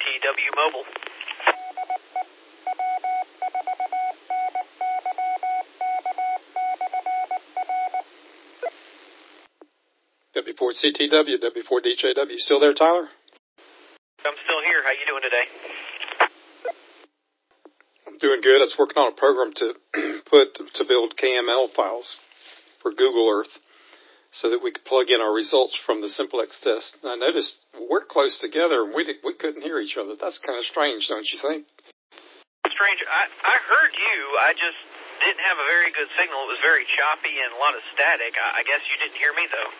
W4CTW Mobile. W4CTW, W4DJW. Still there, Tyler? I'm still here. How you doing today? I'm doing good. I was working on a program to build KML files for Google Earth so that we could plug in our results from the Simplex test. And I noticed we're close together and we couldn't hear each other. That's kind of strange, don't you think? Strange. I heard you. I just didn't have a very good signal. It was very choppy and a lot of static. I guess you didn't hear me, though.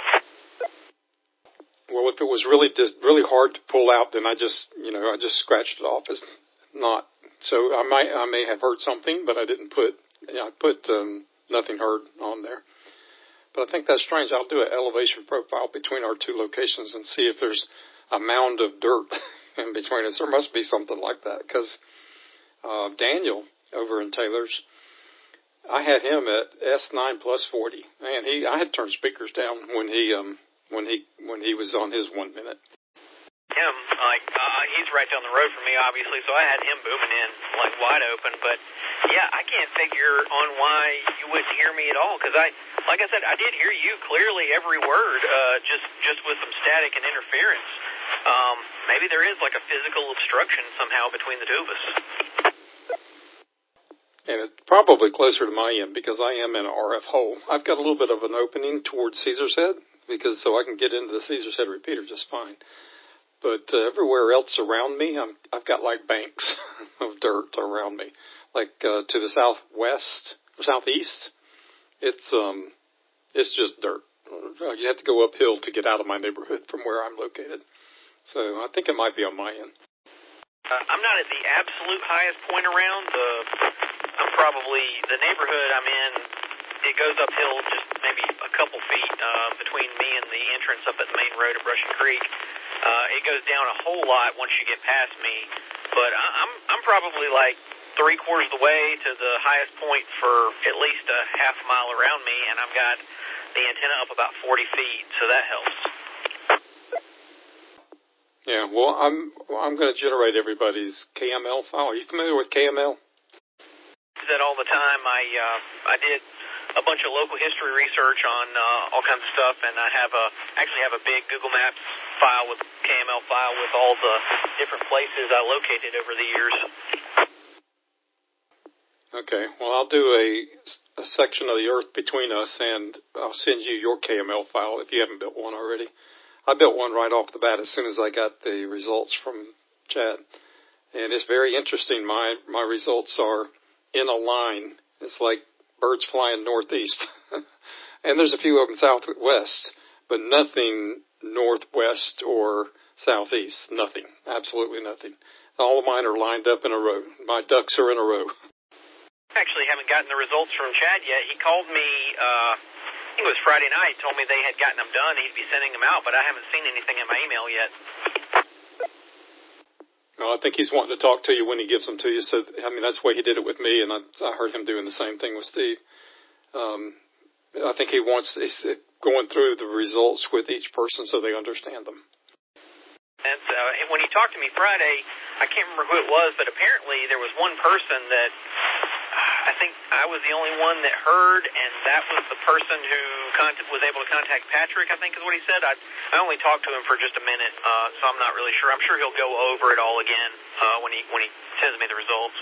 Well, if it was really hard to pull out, then I just scratched it off as not. So I may have heard something, but I didn't put nothing heard on there. But I think that's strange. I'll do an elevation profile between our two locations and see if there's a mound of dirt in between us. There must be something like that because Daniel over in Taylor's, I had him at S9 plus 40. Man, I had turned speakers down when he was on his 1 minute. Him, he's right down the road from me, obviously, so I had him booming in like wide open. But yeah, I can't figure on why you wouldn't hear me at all because like I said, I did hear you clearly every word, just with some static and interference. Maybe there is like a physical obstruction somehow between the two of us. And it's probably closer to my end because I am in an RF hole. I've got a little bit of an opening towards Caesar's Head so I can get into the Caesar's Head repeater just fine. But everywhere else around me, I've got like banks of dirt around me. Like to the southwest or southeast, it's just dirt. You have to go uphill to get out of my neighborhood from where I'm located. So I think it might be on my end. I'm not at the absolute highest point around. I'm probably the neighborhood I'm in. It goes uphill just maybe a couple feet between me and the entrance up at the main road of Russian Creek. It goes down a whole lot once you get past me, but I'm probably like 3/4 of the way to the highest point for at least a half mile around me, and I've got the antenna up about 40 feet, so that helps. Yeah, well, I'm going to generate everybody's KML file. Are you familiar with KML? I do that all the time. I did a bunch of local history research on all kinds of stuff, and I actually have a big Google Maps file with KML file with all the different places I located over the years. Okay, well, I'll do a section of the Earth between us, and I'll send you your KML file if you haven't built one already. I built one right off the bat as soon as I got the results from Chad, and it's very interesting. My results are in a line. It's like birds flying northeast, and there's a few of them southwest, but nothing northwest or southeast. Nothing, absolutely nothing. All of mine are lined up in a row. My ducks are in a row. I actually haven't gotten the results from Chad yet. He called me, I think it was Friday night, told me they had gotten them done. He'd be sending them out, but I haven't seen anything in my email yet. Well, I think he's wanting to talk to you when he gives them to you. So, I mean, that's the way he did it with me, and I heard him doing the same thing with Steve. I think he's going through the results with each person so they understand them. And when he talked to me Friday, I can't remember who it was, but apparently there was one person that I think I was the only one that heard, and that was the person who was able to contact Patrick, I think is what he said. I only talked to him for just a minute, so I'm not really sure. I'm sure he'll go over it all again when he sends me the results.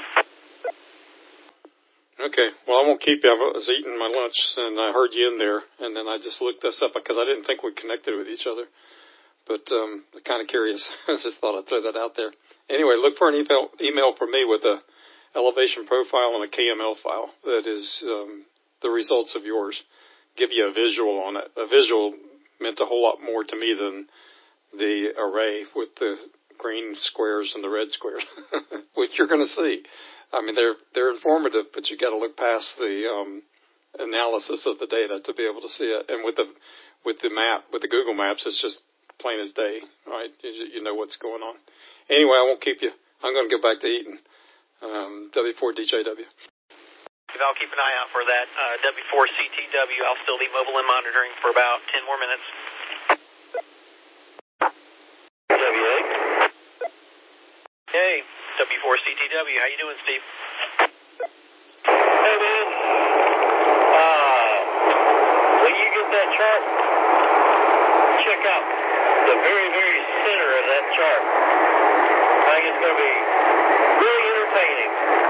Okay, well, I won't keep you. I was eating my lunch, and I heard you in there, and then I just looked this up because I didn't think we connected with each other. But I'm kind of curious. I just thought I'd throw that out there. Anyway, look for an email from me with a elevation profile and a KML file that is the results of yours. Give you a visual on it. A visual meant a whole lot more to me than the array with the green squares and the red squares, which you're going to see. I mean, they're informative, but you got to look past the analysis of the data to be able to see it. And with the map, with the Google Maps, it's just plain as day, right? You know what's going on. Anyway, I won't keep you. I'm going to go back to eating. W4DJW. I'll keep an eye out for that. W4CTW. I'll still be mobile and monitoring for about 10 more minutes. W8. W4CTW. How you doing, Steve? Hey, man. When you get that chart, check out the very, very center of that chart. I think it's going to be really entertaining.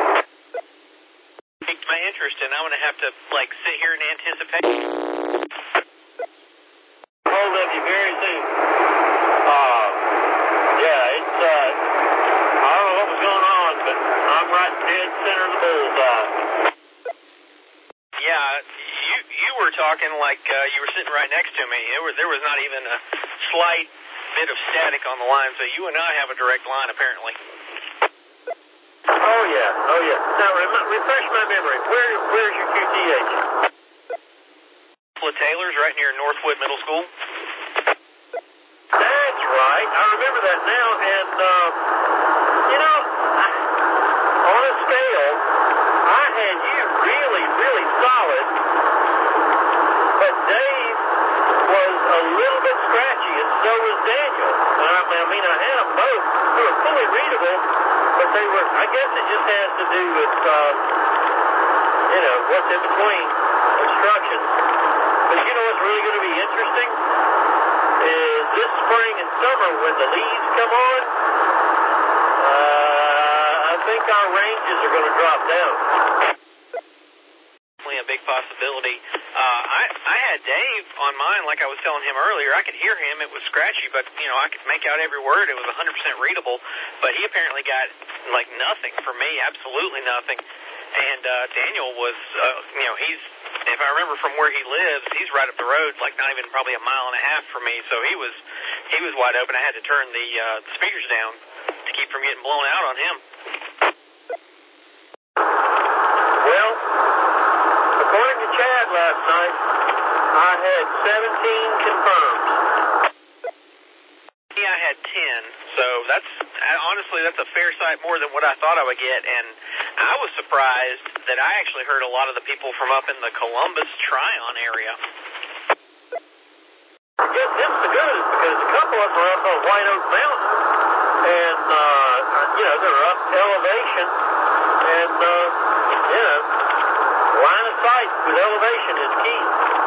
Piqued my interest, and I'm going to have to, sit here and anticipate. Hold of you very soon. It's, I don't know what was going on, but I'm right dead center of the bullseye. Yeah, you were talking like you were sitting right next to me. There was not even a slight bit of static on the line, so you and I have a direct line, apparently. Oh, yeah. Now, refresh my memory. Where's your QTH? Taylor's right near Northwood Middle School. That's right. I remember that now, and, on a scale, I had you really, really solid, but Dave was a little bit scratchy, and so was Daniel. And I had them both. They were fully readable, but they were, I guess it just has to do with, what's in between instructions. But you know what's really going to be interesting? Is this spring and summer when the leaves come on, I think our ranges are going to drop down. Definitely a big possibility. I had Dave on mine, like I was telling him earlier. I could hear him. It was scratchy, but, I could make out every word. It was 100% readable, but he apparently got, nothing from me, absolutely nothing. And Daniel was, if I remember from where he lives, he's right up the road, not even probably a mile and a half from me. So he was wide open. I had to turn the speakers down to keep from getting blown out on him. Well, according to Chad last night, I had 17 confirmed. Yeah, I had 10. So honestly, that's a fair sight more than what I thought I would get. And I was surprised that I actually heard a lot of the people from up in the Columbus Tryon area. I guess them's the goodest because a couple of them are up on White Oak Mountain, and they're up elevation, and line of sight with elevation is key.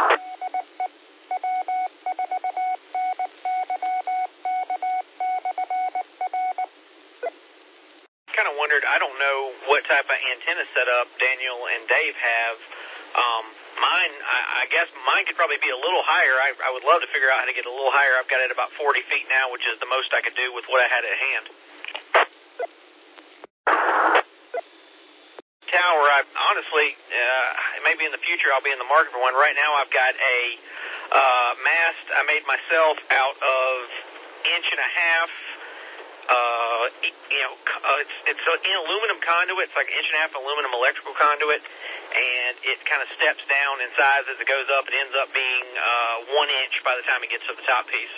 I don't know what type of antenna setup Daniel and Dave have. Mine, I guess mine could probably be a little higher. I would love to figure out how to get a little higher. I've got it about 40 feet now, which is the most I could do with what I had at hand. Tower, maybe in the future I'll be in the market for one. Right now I've got a mast I made myself out of 1.5 inch. It's in aluminum conduit. It's like 1.5 inch aluminum electrical conduit, and it kind of steps down in size as it goes up. It ends up being 1 inch by the time it gets to the top piece.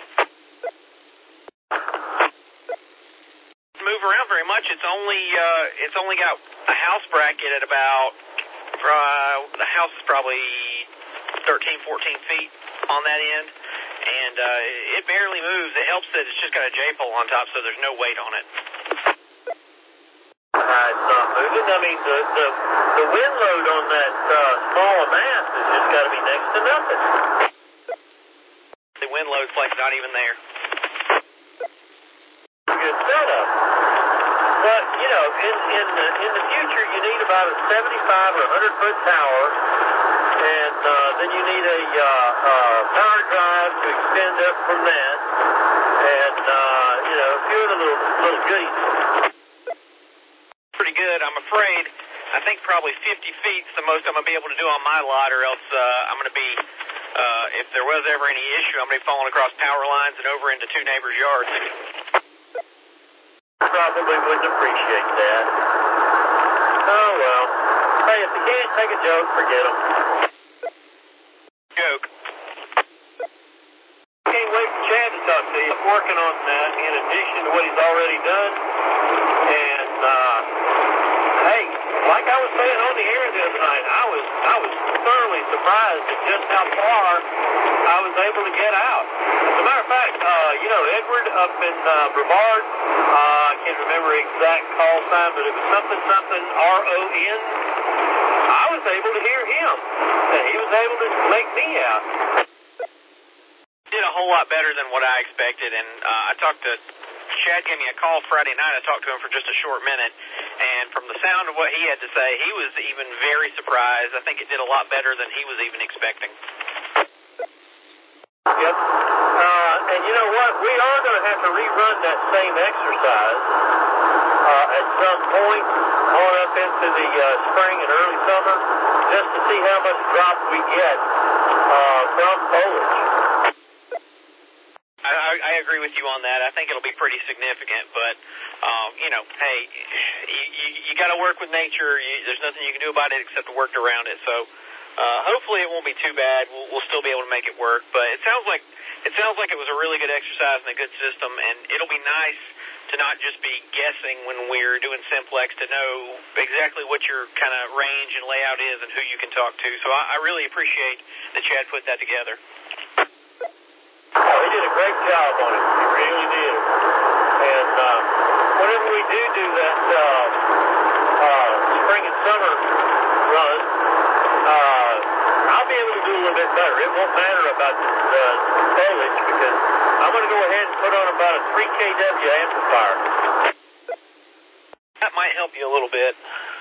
Move around very much. It's only got a house bracket at about the house is probably 13, 14 feet on that end. And it barely moves. It helps that it's just got a J-pole on top, so there's no weight on it. It's not moving. I mean, the wind load on that smaller mast has just got to be next to nothing. The wind load's not even there. Good setup. But, in the future, you need about a 75 or 100-foot tower, and then you need a power drive to extend up from that, and, a few other little goodies. Pretty good, I'm afraid. I think probably 50 feet is the most I'm going to be able to do on my lot, or else I'm going to be, if there was ever any issue, I'm going to be falling across power lines and over into two neighbors' yards. Probably wouldn't appreciate that. Oh, well. Hey, if you can't take a joke, forget them. Joke. Can't wait for Chad to talk to you. I'm working on that in addition to what he's already done. And, hey, like I was saying on the air the other night, I was thoroughly surprised at just how far I was able to get out. As a matter of fact, Edward up in Brevard, can't remember exact call sign, but it was something RON. I was able to hear him, and he was able to make me out. Did a whole lot better than what I expected, and I talked to Chad. Gave me a call Friday night. I talked to him for just a short minute, and from the sound of what he had to say, he was even very surprised. I think it did a lot better than he was even expecting. Yep. And you know what? We are going to have to rerun that same exercise at some point on up into the spring and early summer, just to see how much drop we get from foliage. I agree with you on that. I think it'll be pretty significant, but, hey, you got to work with nature. There's nothing you can do about it except to work around it. So hopefully it won't be too bad. We'll still be able to make it work. But it sounds like it was a really good exercise and a good system, and it'll be nice to not just be guessing when we're doing Simplex, to know exactly what your kind of range and layout is and who you can talk to. So I really appreciate that Chad put that together. Oh, he did a great job on it. He really did. And whenever we do that spring and summer run, I'll be able to do a little bit better. It won't matter about the foliage, because I'm going to go ahead and put on about a 3 kW amplifier. That might help you a little bit.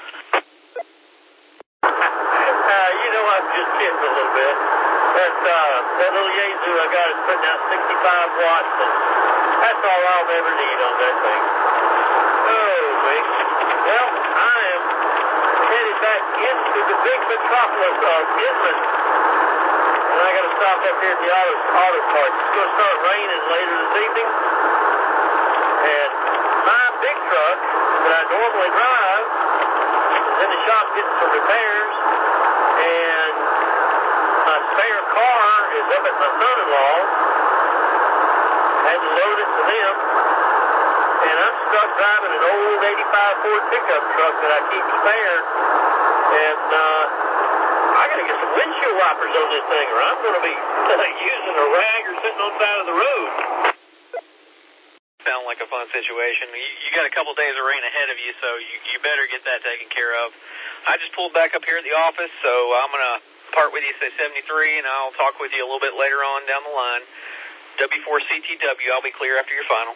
I'm just kidding a little bit. That little Yaesu I got is putting out 65 watts, and that's all I'll ever need on that thing. Oh, wait. Well, I am headed back into the big metropolis of Inman, and I got to stop up here at the auto parts. It's going to start raining later this evening, and my big truck that I normally drive is in the shop getting some repairs, and my spare car is up at my son-in-law's. Had to load it to them, and I'm stuck driving an old 85 Ford pickup truck that I keep spared, and I got to get some windshield wipers on this thing, or I'm going to be using a rag or sitting on the side of the road. Sound like a fun situation. You got a couple days of rain ahead of you, so you better get that taken care of. I just pulled back up here at the office, so I'm going to part with you, say 73, and I'll talk with you a little bit later on down the line. W4CTW, I'll be clear after your final.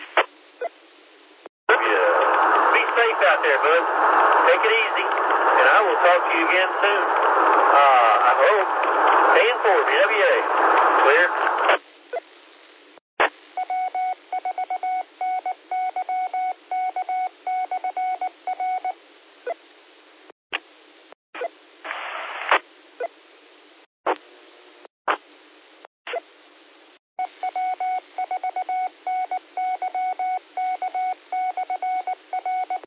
Yeah. Be safe out there, bud. Take it easy, and I will talk to you again soon. I hope. Staying for BWA. Clear.